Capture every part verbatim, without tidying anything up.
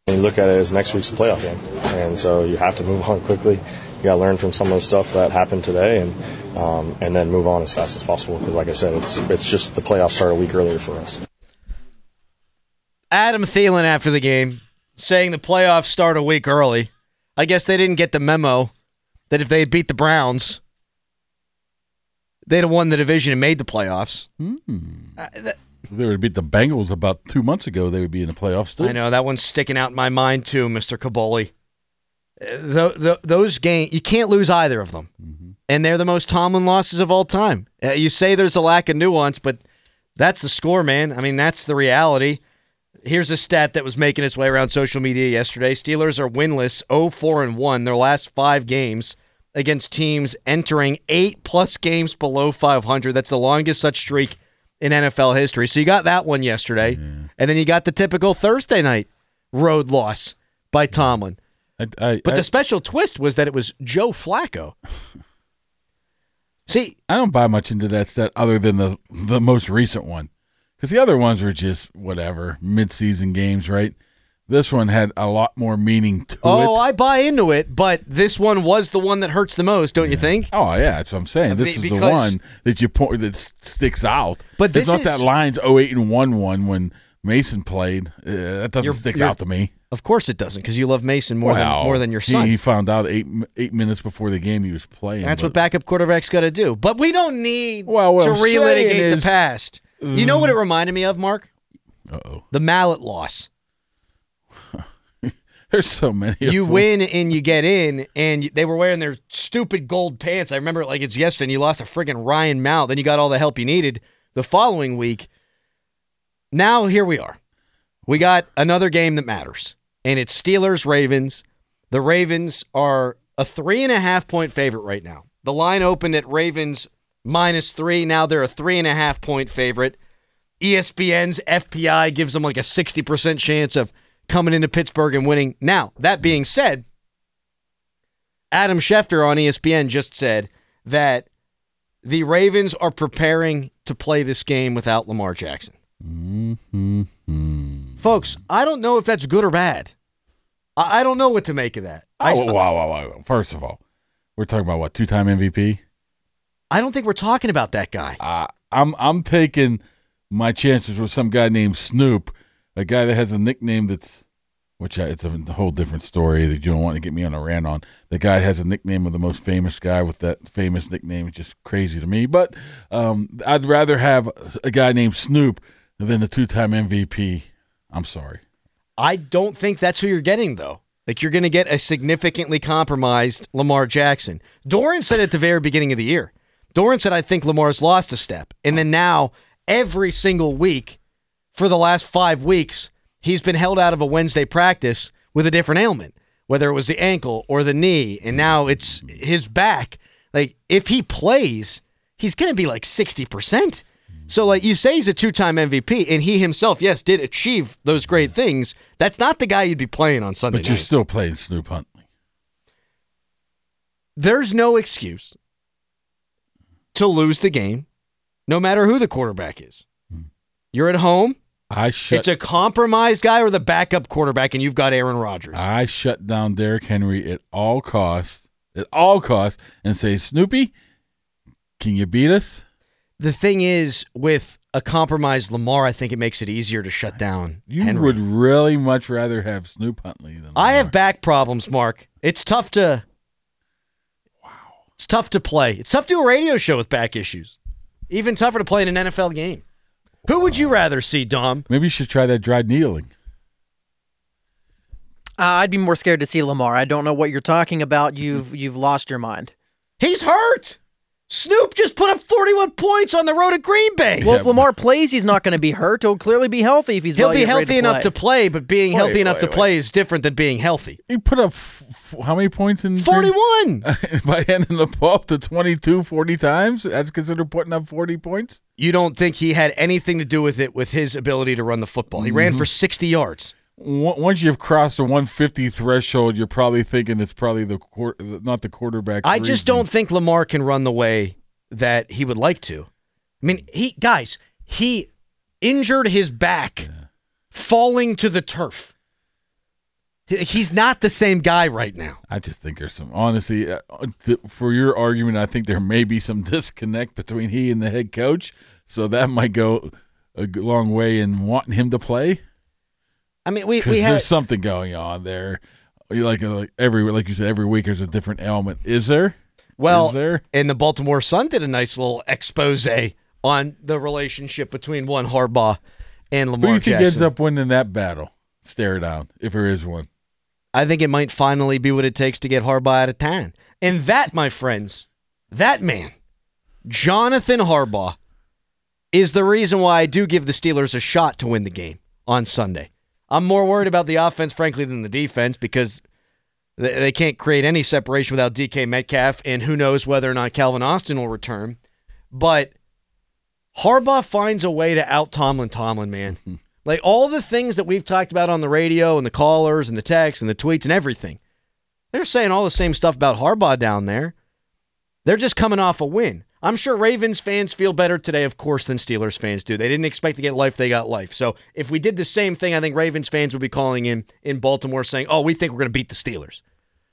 You look at it as next week's a playoff game, and so you have to move on quickly. You got to learn from some of the stuff that happened today, and um, and then move on as fast as possible. Because, like I said, it's it's just the playoffs start a week earlier for us. Adam Thielen after the game saying the playoffs start a week early. I guess they didn't get the memo that if they had beat the Browns, they'd have won the division and made the playoffs. Mm. Uh, that, if they would beat the Bengals about two months ago, they would be in the playoffs too. I know, that one's sticking out in my mind too, Mister Caboli. Uh, the, the, those games, you can't lose either of them. Mm-hmm. And they're the most Tomlin losses of all time. Uh, you say there's a lack of nuance, but that's the score, man. I mean, that's the reality. Here's a stat that was making its way around social media yesterday. Steelers are winless, oh four and one, their last five games against teams entering eight-plus games below five hundred. That's the longest such streak in N F L history. So you got that one yesterday, mm-hmm. and then you got the typical Thursday night road loss by Tomlin. I, I, but I, the special twist was that it was Joe Flacco. See, I don't buy much into that stat other than the the most recent one. Because the other ones were just whatever, mid-season games, right? This one had a lot more meaning to oh, it. Oh, I buy into it, but this one was the one that hurts the most, don't yeah. you think? Oh, yeah, that's what I'm saying. This Be- is the one that you point that sticks out. But this it's not is, that Lions oh eight and one one when Mason played. Uh, that doesn't you're, stick you're, out to me. Of course it doesn't, because you love Mason more well, than more than your son. He, he found out eight eight minutes before the game he was playing. That's but, what backup quarterbacks got to do. But we don't need well, to relitigate is, the past. Uh, you know what it reminded me of, Mark? Uh-oh. The mallet loss. There's so many of You them. win and you get in, and they were wearing their stupid gold pants. I remember it like it's yesterday, and you lost a friggin' Ryan Mount. Then you got all the help you needed the following week. Now here we are. We got another game that matters, and it's Steelers-Ravens. The Ravens are a three-and-a-half-point favorite right now. The line opened at Ravens minus three. Now they're a three-and-a-half-point favorite. E S P N's F P I gives them like a sixty percent chance of coming into Pittsburgh and winning. Now, that being said, Adam Schefter on E S P N just said that the Ravens are preparing to play this game without Lamar Jackson. Mm-hmm. Folks, I don't know if that's good or bad. I, I don't know what to make of that. Oh, I, wow, wow, wow. First of all, we're talking about what, two-time M V P? I don't think we're talking about that guy. Uh, I'm I'm taking my chances with some guy named Snoop, a guy that has a nickname that's, which I, it's a whole different story that you don't want to get me on a rant on. The guy has a nickname of the most famous guy with that famous nickname. It's just crazy to me. But um, I'd rather have a guy named Snoop than a two-time M V P. I'm sorry. I don't think that's who you're getting, though. Like, you're going to get a significantly compromised Lamar Jackson. Doran said at the very beginning of the year, Doran said, I think Lamar's lost a step. And then now, every single week for the last five weeks, he's been held out of a Wednesday practice with a different ailment, whether it was the ankle or the knee, and now it's his back. Like, if he plays, he's going to be like sixty percent. So, like, you say he's a two-time M V P, and he himself, yes, did achieve those great things. That's not the guy you'd be playing on Sunday night. But you're still playing Snoop Huntley. There's no excuse to lose the game, no matter who the quarterback is. Hmm. You're at home. I shut, it's a compromised guy or the backup quarterback, and you've got Aaron Rodgers. I shut down Derrick Henry at all costs, at all costs, and say, Snoopy, can you beat us? The thing is, with a compromised Lamar, I think it makes it easier to shut down You Henry. would really much rather have Snoop Huntley than Lamar. I have back problems, Mark. It's tough to Wow. It's tough to play. It's tough to do a radio show with back issues. Even tougher to play in an N F L game. Who would you rather see, Dom? Maybe you should try that dry needling. Uh, I'd be more scared to see Lamar. I don't know what you're talking about. You've you've lost your mind. He's hurt. Snoop just put up forty-one points on the road at Green Bay. Well, if Lamar plays, he's not going to be hurt. He'll clearly be healthy if he's He'll well be healthy to enough to play, but being wait, healthy enough wait, to wait. play is different than being healthy. He put up f- f- how many points in forty-one by handing the ball to twenty-two, forty times? That's considered putting up forty points? You don't think he had anything to do with it with his ability to run the football? He mm-hmm. ran for sixty yards. Once you've crossed the one fifty threshold, you're probably thinking it's probably the not the quarterback. I just don't think Lamar can run the way that he would like to. I mean, he guys, he injured his back yeah. falling to the turf. He's not the same guy right now. I just think there's some, honestly, uh, th- for your argument, I think there may be some disconnect between he and the head coach. So that might go a g- long way in wanting him to play. I mean, we, Because we there's had something going on there. You Like, like every, like you said, every week there's a different element. Is there? well, Is there? and the Baltimore Sun did a nice little expose on the relationship between one Harbaugh and Who do Lamar you think Jackson. ends up winning that battle? Stare it down, if there is one. I think it might finally be what it takes to get Harbaugh out of town. And that, my friends, that man, Jonathan Harbaugh, is the reason why I do give the Steelers a shot to win the game on Sunday. I'm more worried about the offense, frankly, than the defense because they can't create any separation without D K Metcalf, and who knows whether or not Calvin Austin will return. But Harbaugh finds a way to out-Tomlin Tomlin, man. Like all the things that we've talked about on the radio and the callers and the texts and the tweets and everything, they're saying all the same stuff about Harbaugh down there. They're just coming off a win. I'm sure Ravens fans feel better today, of course, than Steelers fans do. They didn't expect to get life, they got life. So if we did the same thing, I think Ravens fans would be calling in in Baltimore saying, oh, we think we're going to beat the Steelers.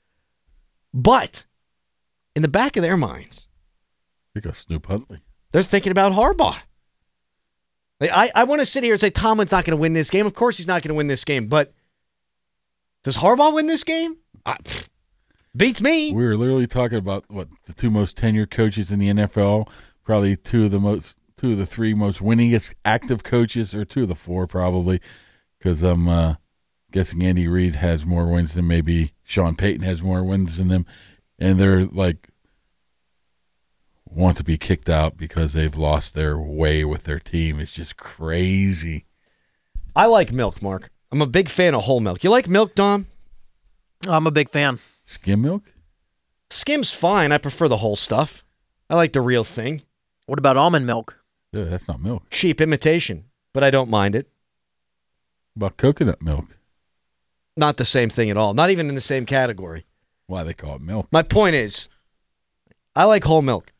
But in the back of their minds, Here goes Snoop Huntley. they're thinking about Harbaugh. Like, I, I want to sit here and say Tomlin's not going to win this game. Of course he's not going to win this game. But does Harbaugh win this game? I, pfft, beats me. We were literally talking about what the two most tenured coaches in the N F L, probably two of the most, two of the three most winningest active coaches, or two of the four probably, because I'm uh, guessing Andy Reid has more wins than maybe Sean Payton has more wins than them, and they're like want to be kicked out because they've lost their way with their team. It's just crazy. I like milk, Mark. I'm a big fan of whole milk. You like milk, Dom? I'm a big fan. Skim milk? Skim's fine. I prefer the whole stuff. I like the real thing. What about almond milk? Yeah, that's not milk. Cheap imitation, but I don't mind it. What about coconut milk? Not the same thing at all. Not even in the same category. Why they call it milk? My point is, I like whole milk.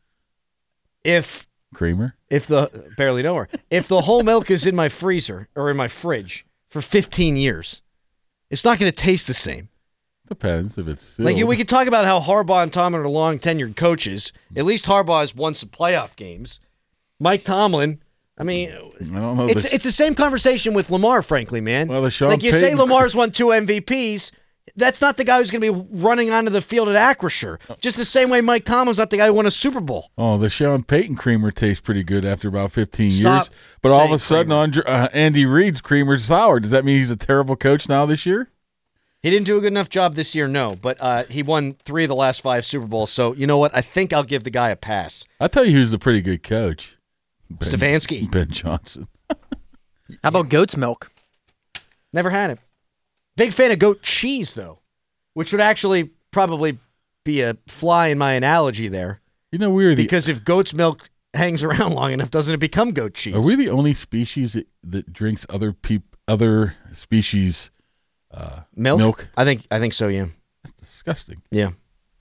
If Creamer? if the barely know her, if the whole milk is in my freezer or in my fridge for fifteen years, it's not going to taste the same. Depends if it's Like sealed. we could talk about how Harbaugh and Tomlin are long tenured coaches. At least Harbaugh has won some playoff games. Mike Tomlin, I mean, I don't know. it's the, it's the same conversation with Lamar, frankly, man. Well, the Sean like you say, Payton- Lamar's won two M V Ps. That's not the guy who's going to be running onto the field at Acrisure. Just the same way Mike Tomlin's not the guy who won a Super Bowl. Oh, the Sean Payton creamer tastes pretty good after about fifteen Stop years. But all of saying a sudden, creamer. Andre, uh, Andy Reid's creamer's sour. Does that mean he's a terrible coach now this year? He didn't do a good enough job this year, no. But uh, he won three of the last five Super Bowls. So you know what? I think I'll give the guy a pass. I tell you who's a pretty good coach. Ben, Stefanski. Ben Johnson. How about goat's milk? Never had it. Big fan of goat cheese, though, which would actually probably be a fly in my analogy there. You know, we're the Because if goat's milk hangs around long enough, doesn't it become goat cheese? are we the only species that, that drinks other peop, other species uh, milk? milk? I think I think so, yeah. That's disgusting. Yeah.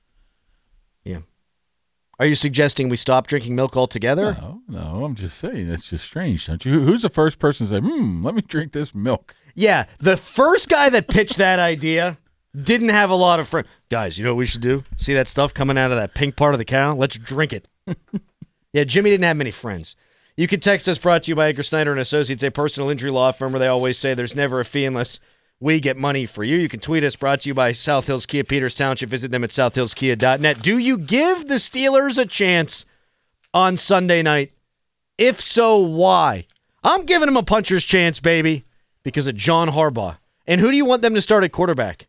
Yeah. Are you suggesting we stop drinking milk altogether? No, no, I'm just saying that's just strange, don't you? Who- Who's the first person to say, "Hmm, let me drink this milk"? Yeah, the first guy that pitched that idea didn't have a lot of friends. Guys, you know what we should do? See that stuff coming out of that pink part of the cow? Let's drink it. Yeah, Jimmy didn't have many friends. You can text us, brought to you by Edgar Snyder and Associates, a personal injury law firm where they always say there's never a fee unless we get money for you. You can tweet us, brought to you by South Hills Kia Peters Township. Visit them at south hills kia dot net. Do you give the Steelers a chance on Sunday night? If so, why? I'm giving them a puncher's chance, baby, because of John Harbaugh. And who do you want them to start at quarterback?